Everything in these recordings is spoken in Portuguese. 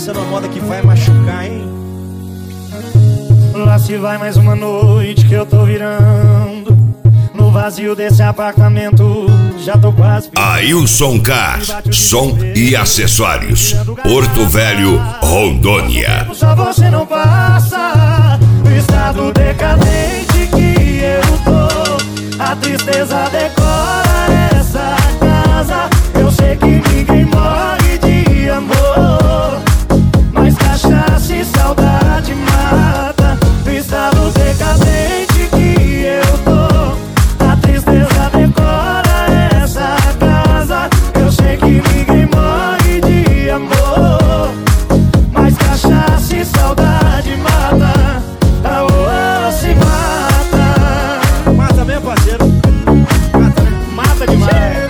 dança numa moda que vai machucar, hein? Lá se vai mais uma noite que eu tô virando. No vazio desse apartamento já tô quase. Ailson K, som e acessórios, Porto Velho, Rondônia. Só você não passa o estado decadente que eu tô. A tristeza decora essa casa. Eu sei que ninguém morre de amor, mas cachaça e saudade mata. O estado decadente que eu tô. A tristeza decora essa casa. Eu sei que ninguém morre de amor, mas cachaça e saudade mata. Aô, se mata. Mata mesmo, parceiro. Mata, né? Mata demais.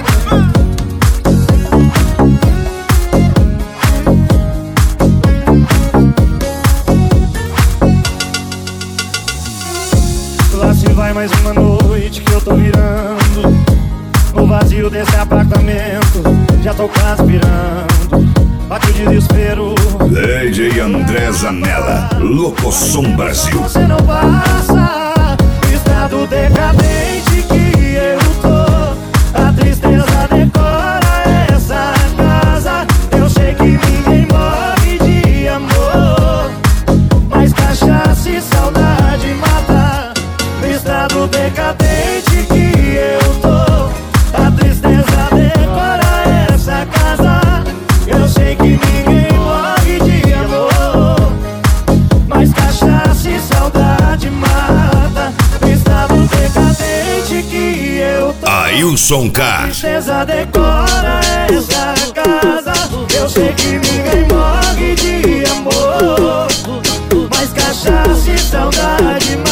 Lá se vai mais uma noite que eu tô virando. No vazio desse apartamento já tô quase virando. Bate o desespero. DJ André Zanella, Locosom Brasil. Você não passa o estado decadente que eu tô. A tristeza decora essa casa. Eu sei que ninguém morre de amor, mas cachaça e saudade mata. O estado decadente que eu tô. A tristeza decora essa casa. Eu sei que ninguém morre de amor, mas cachaça e saudade mata. O estado decadente que eu tô. Ailson K. Tristeza decora essa casa. Eu sei que ninguém morre de amor, mas cachaça e saudade mata.